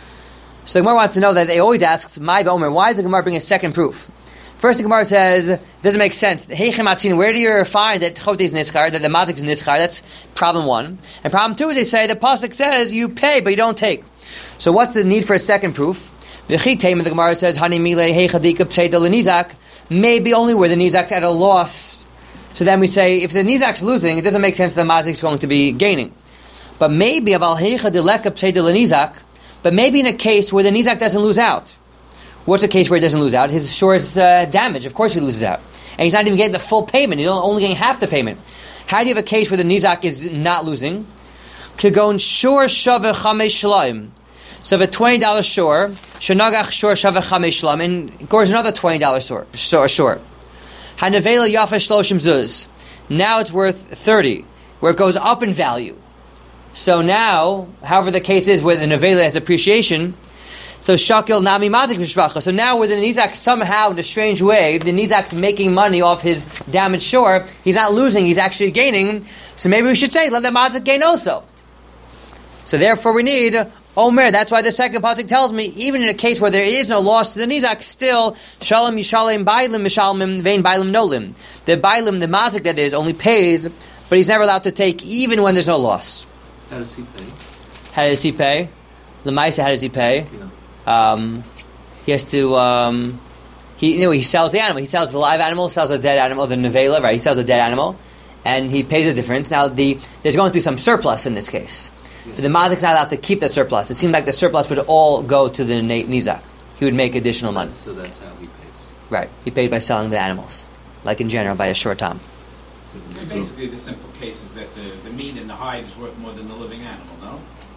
So the Gemara wants to know that they always ask, my Omer, why does the Gemara bring a second proof? First, the Gemara says, it doesn't make sense. Heichem atzin, where do you find that chote is nischar, that the mazik is nischar? That's problem one. And problem two is they say, the pasuk says, you pay, but you don't take. So what's the need for a second proof? The Chitem, the Gemara says, Hani mile heichadika pseida lenizak, maybe only where the nizak's at a loss. So then we say, if the nizak's losing, it doesn't make sense that the mazik's going to be gaining. But maybe, aval heichadileka pseida lenizak, but maybe in a case where the nizak doesn't lose out. What's a case where he doesn't lose out? His shore is uh, damaged. Of course he loses out. And he's not even getting the full payment. He's only getting half the payment. How do you have a case where the nizak is not losing? Kagon shore shave chamesh shalaim. So if a twenty dollars shore, shenagach shore shave chamesh shalaim, and of course another twenty dollars shore. shore. Hanavela yafa shloshim zuz. Now it's worth thirty, where it goes up in value. So now, however the case is where the nevela has appreciation, so shakil nami mazik v'shvacha. So now where the nizak somehow, in a strange way, the nizak's making money off his damaged shore, he's not losing, he's actually gaining. So maybe we should say, let the mazik gain also. So therefore we need Omer. That's why the second pasuk tells me, even in a case where there is no loss to the nizak, still shalom yishalem bailim mishalmim vein bailim nolim. The bailim, the mazik that is, only pays, but he's never allowed to take even when there's no loss. How does he pay? How does he pay? L'maisa, how does he pay? Yeah. Um, he has to. Um, he you know he sells the animal. He sells the live animal, sells a dead animal, the nevela, right? He sells a dead animal, and he pays the difference. Now the there's going to be some surplus in this case. Yes. But the mazik's not allowed to keep that surplus. It seemed like the surplus would all go to the nizak. He would make additional money. So that's how he pays. Right. He paid by selling the animals, like in general, by a short time. And basically, the simple case is that the, the meat and the hide is worth more than the living animal, no?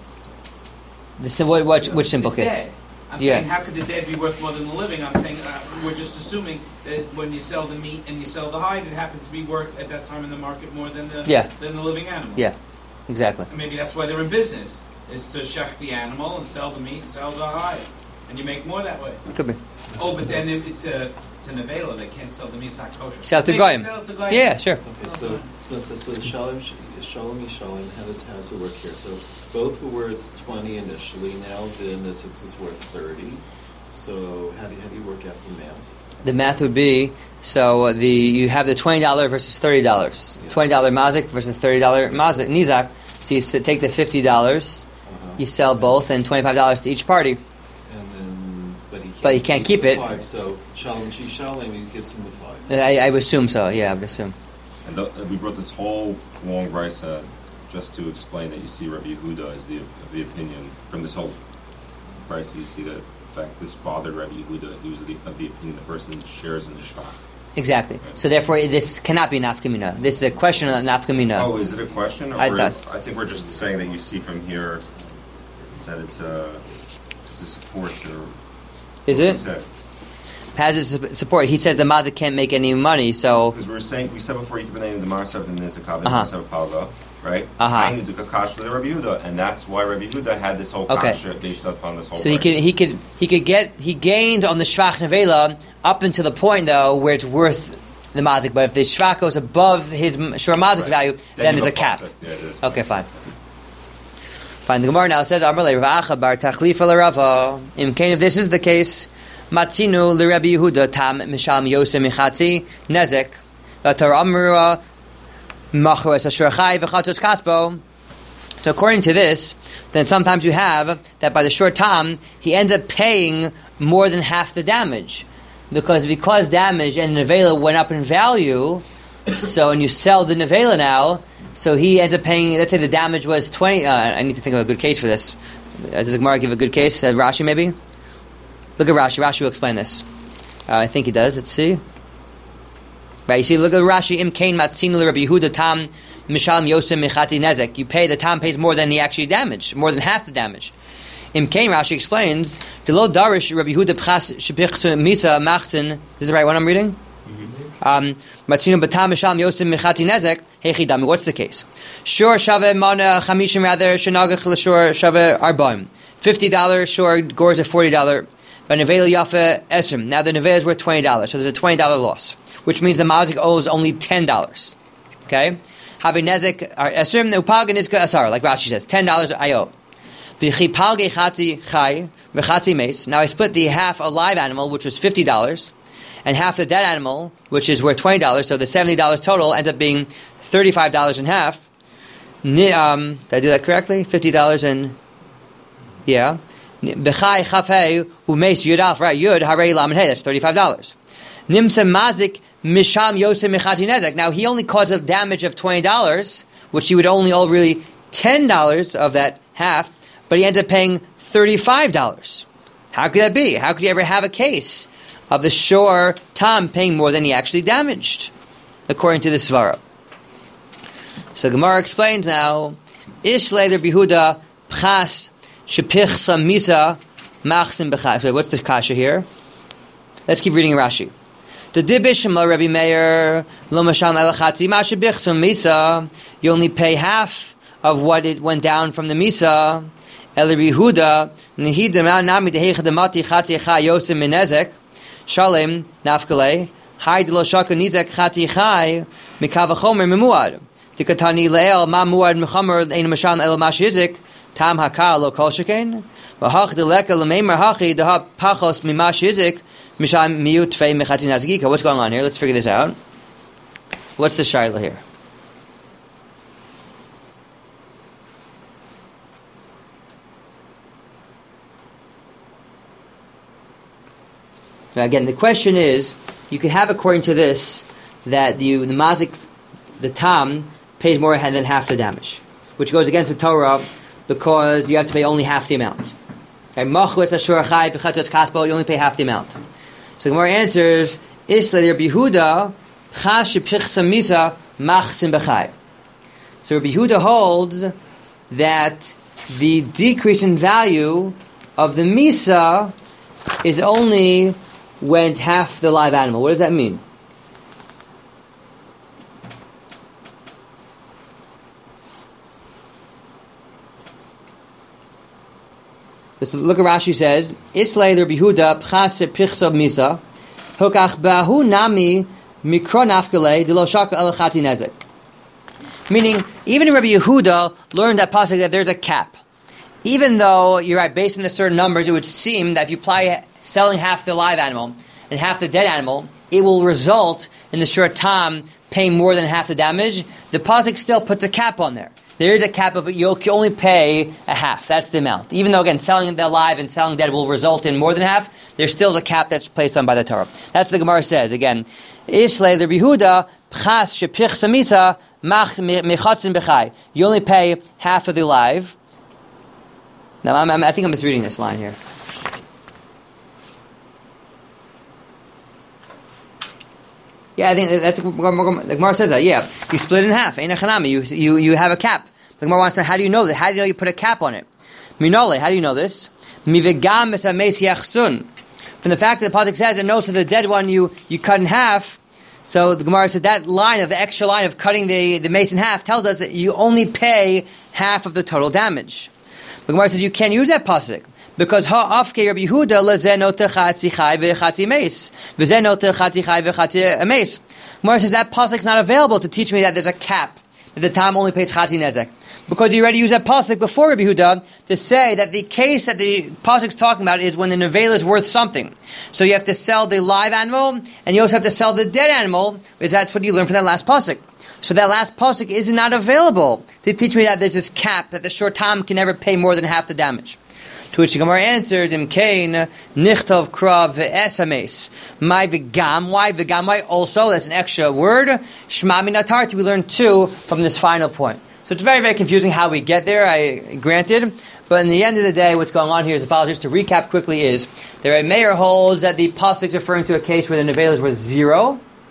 The sim- what, what, which simple it's case? Dead. I'm Yeah. saying, how could the dead be worth more than the living? I'm saying, uh, we're just assuming that when you sell the meat and you sell the hide, it happens to be worth at that time in the market more than the Yeah. than the living animal. Yeah, exactly. And maybe that's why they're in business, is to shech the animal and sell the meat and sell the hide. And you make more that way. Could be. Oh, but then it- it's a it's an avela. They can't sell the meat. It's not kosher. Sell to They goyim. can sell it to goyim. Yeah, sure. Okay, so so so, so shalom shalom yishalom. How does how does it work here? So both were worth twenty initially. Now the nizak is worth thirty. So how do you, how do you work out the math? The math would be, so the you have the twenty dollars versus thirty dollars. Yeah. twenty dollars mazik versus thirty dollars mazik, nizak. So you s- take the fifty dollars, Uh-huh. you sell both, and twenty-five dollars to each party. And then, but he can't, But he can't keep the it. Five, so shalom shi shalom, he gives him the five. I, I would assume so, yeah, I would assume. And, the, and we brought this whole long brisa just to explain that you see Rabbi Yehuda is the of the opinion from this whole brisa. You see that in fact this bothered Rabbi Yehuda. He was of the, of the opinion the person shares in the shvach. Exactly. So therefore, this cannot be nafkamina. This is a question of nafkamina. Oh, is it a question? Or I is- thought- I think we're just saying that you see from here that it's uh, to support your. Is what it? we said. Has its su- support. He says the mazik can't make any money, so Because we were saying we said before you can name the Marsav and Nizakav and Uh-huh. Marsav Palva, right? Uh-huh. I need to kash to the Rabbi Yehuda, and that's why Rabbi Yehuda had this whole Okay. kasha based upon this whole. so he brisa. could he could he could get he gained on the shvach nevela up until the point though where it's worth the mazik. But if the shvach goes above his m- shor mazik's Right. value, then, you there's a have cap. pasuk. Yeah, it is. Okay, fine. Fine. The Gemara now says, "Amarle Rav Acha bar Tachlifa l'Rava." Im kain, if this is the case, Matzinu l'Rabbi Yehuda tam misham Yosef michatzi nezek v'tar amra machor es asher chai v'chatzos kaspo. So according to this, then sometimes you have that by the short time he ends up paying more than half the damage, because because damage and nevela went up in value. So and you sell the nevela now. So he ends up paying, let's say the damage was twenty, uh, I need to think of a good case for this. Uh, does the Gemara give a good case? Uh, Rashi maybe? Look at Rashi. Rashi will explain this. Uh, I think he does. Let's see. Right? You see, look at Rashi. Im kain matzinu Rabbi Yehuda tam mishalem yosem mechati nezek. You pay, the tam pays more than he actually damaged, more than half the damage. Im kain, Rashi explains, Delo darish Rabbi Yehuda pchas shepichs misa machsin. This is the right one I'm reading? Um, matzinu batam mishalem yosem mechati nezek. Hechi dami. What's the case? Shor shave mana chamishim rather shenagach l'shor shave arbaim. Fifty dollars. Shor gores are forty dollars. But nevela yafa esrim. Now the nevela is worth twenty dollars, so there's a twenty dollars loss, which means the mazik owes only ten dollars. Okay? Have nezek or esrim upag nizka asar, like Rashi says, ten dollars I owe. V'chipalge chati chai v'chati meis. Now I split the half a live animal, which was fifty dollars, and half the dead animal, which is worth twenty dollars. So the seventy dollars total ends up being thirty-five dollars in half. Um, did I do that correctly? Fifty dollars and yeah. Bechai chafei umeis yud alf, right? Yud harei lamed hey. That's thirty-five dollars. Nimsa mazik misham yosem mechati nezek. Now he only caused a damage of twenty dollars, which he would only owe really ten dollars of that half, but he ends up paying thirty-five dollars. How could that be? How could you ever have a case of the shor tam paying more than he actually damaged, according to the svara? So Gemara explains now, Ish leider bihuda pchas shepichsa misa machsim b'chai. What's the kasha here? Let's keep reading Rashi. The dibish ma Rabbi Meir lo masham elachati ma shepichsa misa. You only pay half of what it went down from the misa. El Yehuda nehidem nami dehechadamati chati chai yosem minezek shalem nafkale hay delo shaka nizek chati chai mikavachomer memuad. Tikatani leel ma muad mechamer ein masham el mashizik tam hakal lo kol shekain v'hach deleka lemeimer hachi deha pachos mimashizik misham miut fei mechati nazgika. What's going on here? Let's figure this out. What's the shaila here? Now again, the question is, you could have according to this that the, the mazik, the tam, pays more than half the damage, which goes against the Torah because you have to pay only half the amount. Okay, machlis ashur chai v'chatos kaspo, you only pay half the amount. So the Gemara answers, Ish leider bihuda chas shepichsa misa machsim b'chai. So Rabbi Yehuda holds that the decrease in value of the misa is only when half the live animal. What does that mean? Let's look at Rashi says, Islay der bihuda pchas pichsa misa hokach bahu nami mikro nafkale de lo shaka elachati nezek. Meaning, even Rabbi Yehuda learned that pasuk that there's a cap. Even though you're right, based on the certain numbers, it would seem that if you apply selling half the live animal and half the dead animal, it will result in the shor tam paying more than half the damage. The pasuk still puts a cap on there. There is a cap of you'll only pay a half. That's the amount. Even though again selling the live and selling dead will result in more than half, there's still the cap that's placed on by the Torah. That's what the Gemara says again. Islay the Bihuda pchas shepich samisa mach mechatzin b'chai. You only pay half of the live. Now I'm, I'm, I think I'm misreading this line here. Yeah, I think that's the Gemara says that. Yeah, you split it in half. Ein achanami. You you you have a cap. The Gemara wants to know, how do you know that? How do you know you put a cap on it? Minole. How do you know this? Mivegam esameis yachsun. From the fact that the pasuk says it knows that the dead one you you cut in half. So the Gemara said that line of the extra line of cutting the the mace in half tells us that you only pay half of the total damage. The Gemara says you can't use that pasuk. Because ha'afke Rabbi Yehuda lezeno techatzi chai v'chatzi meis, v'zeno techatzi chai v'chatzi meis. Gemara says that pasuk is not available to teach me that there's a cap, that the tam only pays chati nezek. Because you already used that pasuk before Rabbi Yehuda to say that the case that the pasuk's talking about is when the nevela is worth something. So you have to sell the live animal, and you also have to sell the dead animal, because that's what you learned from that last pasuk. So that last pasuk is not available to teach me that there's this cap, that the short tam can never pay more than half the damage. To which the Gemara answers, Im kain nichtov krav ve'esames. My v'gam. Why v'gam? Why also? That's an extra word. Shma min atarti. We learn two from this final point. So it's very, very confusing how we get there, I granted. But in the end of the day, what's going on here is the follows. Just to recap quickly is, the Rebbe Meir holds that the pasuk is referring to a case where the nevela is worth zero,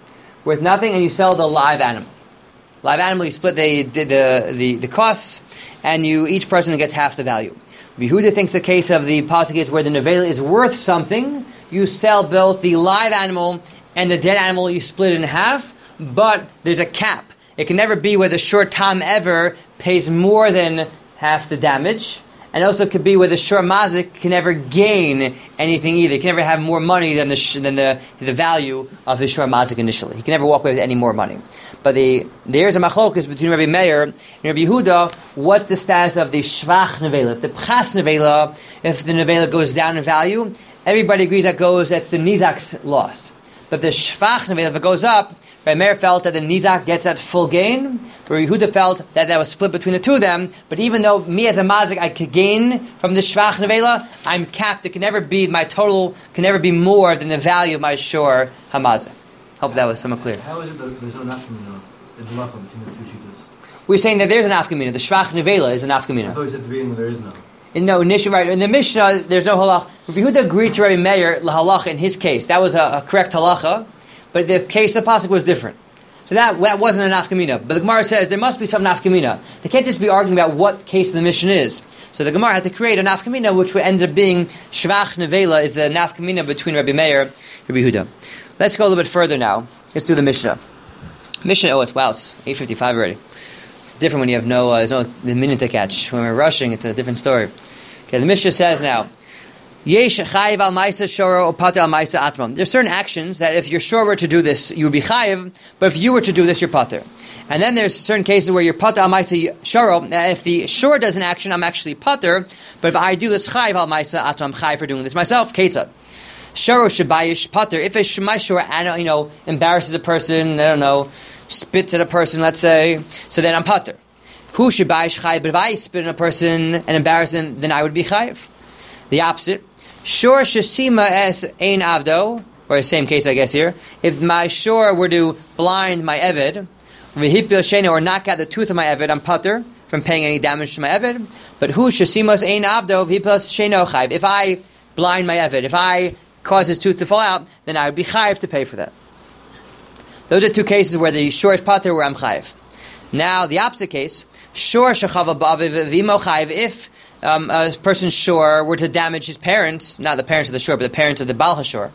worth nothing, and you sell the live animal. Live animal, you split the the the, the, the costs, and you each person gets half the value. Yehuda thinks the case of the pasuk is where the nevela is worth something. You sell both the live animal and the dead animal. You split it in half, but there's a cap. It can never be where the short tam ever pays more than half the damage. And also it could be where the shor mazik can never gain anything either. He can never have more money than the sh- than the the value of his shor mazik initially. He can never walk away with any more money. But the there's a machlokus between Rabbi Meir and Rabbi Yehuda. What's the status of the shvach nevela? If the pchas nevela, if the nevela goes down in value, everybody agrees that goes that's the nizak's loss. But the shvach nevela, if it goes up, Rabbi Meir felt that the nizak gets that full gain. Rabbi Yehuda felt that that was split between the two of them. But even though me as a mazik I could gain from the shvach nevela, I'm capped. It can never be my total can never be more than the value of my shor hamazik. Hope that was somewhat clear. How is it that there's no nafkamina in halacha between the two shittas? We're saying that there's an afkamina. The shvach nevela is an I afkamina. thought you said at the beginning there is no. In no initial right in the Mishnah, there's no halach. Rabbi Yehuda agreed to Rabbi Meir lahalacha in his case. That was a, a correct halacha, but the case of the pasuk was different. So that that wasn't an nafkamina. But the Gemara says there must be some nafkamina. They can't just be arguing about what case of the mission is. So the Gemara had to create a nafkamina, which would end up being shvach nevela is the nafkamina between Rabbi Meir and Rabbi Yehuda. Let's go a little bit further now. Let's do the Mishnah. Mishnah, oh, it's wow, it's eight fifty-five already. It's different when you have no, uh, there's no the minute to catch. When we're rushing, it's a different story. Okay, the Mishnah says now, Yesh chayiv al ma'isa shoro or pater al ma'isa atmam. There's certain actions that if your shor were to do this, you would be chayiv, but if you were to do this, you're pater. And then there's certain cases where you're pater al ma'isa shoro. If the shor does an action, I'm actually pater, but if I do this chayiv al ma'isa atmam, I'm chayiv for doing this myself. Ketzad. Shoro shabayish pater. If a my shor, you know, embarrasses a person, I don't know, spits at a person, let's say, so then I'm pater. Who shabayish chayiv? But if I spit at a person and embarrass them, then I would be chayiv. The opposite. Shor shesima es ein avdo, or the same case I guess here. If my shor were to blind my eved, v'hipil shena, or knock out the tooth of my eved, I'm pater from paying any damage to my eved. But who shesima es ein avdo, v'hipil shena chayiv? If I blind my eved, if I cause his tooth to fall out, then I would be chayiv to pay for that. Those are two cases where the shor is pater, where I'm chayiv. Now the opposite case, shor shechava ba'aviv v'imo chayiv. If um, a person's shor were to damage his parents, not the parents of the shor, but the parents of the Baal HaShor,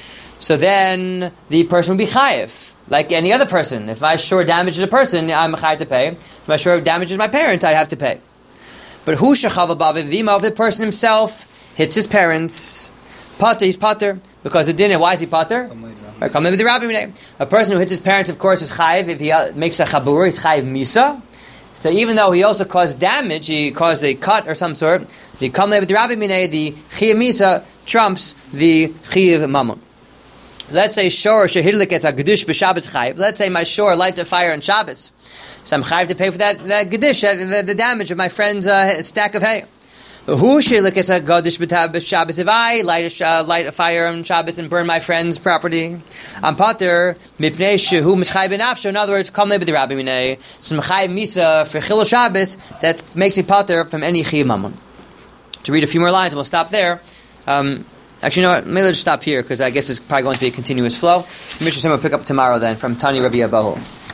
so then the person would be chayiv, like any other person. If my shor damages a person, I'm chayiv to pay. If my shor damages my parents, I have to pay. But who shechava ba'aviv v'imo, if the person himself hits his parents, pater, he's pater, because the din, why is he pater? A person who hits his parents, of course, is chayiv. If he makes a chabur, he's chayiv misa. So even though he also caused damage, he caused a cut or some sort, the kamle with the rabbi minay, the chayiv misa trumps the chayiv mammon. Let's say shor shehidlik gets a gedush b'Shabbos chayiv. Let's say my shor lights a fire on Shabbos, so I'm chayiv to pay for that that gedush, the, the damage of my friend's uh, stack of hay. Who shehidlik gets a gedush b'Shabbos? If I light a, uh, light a fire on Shabbos and burn my friend's property, I'm pater mipnei shehu mischayiv b'nafsho. In other words, kamle with the rabbi minay, some chayiv misa for chilul Shabbos that makes me pater from any chayiv mammon. To read a few more lines, and we'll stop there. Um, Actually, you know what? Maybe let's stop here because I guess it's probably going to be a continuous flow. Mishnah will pick up tomorrow then from Tani Rabbi Abahu.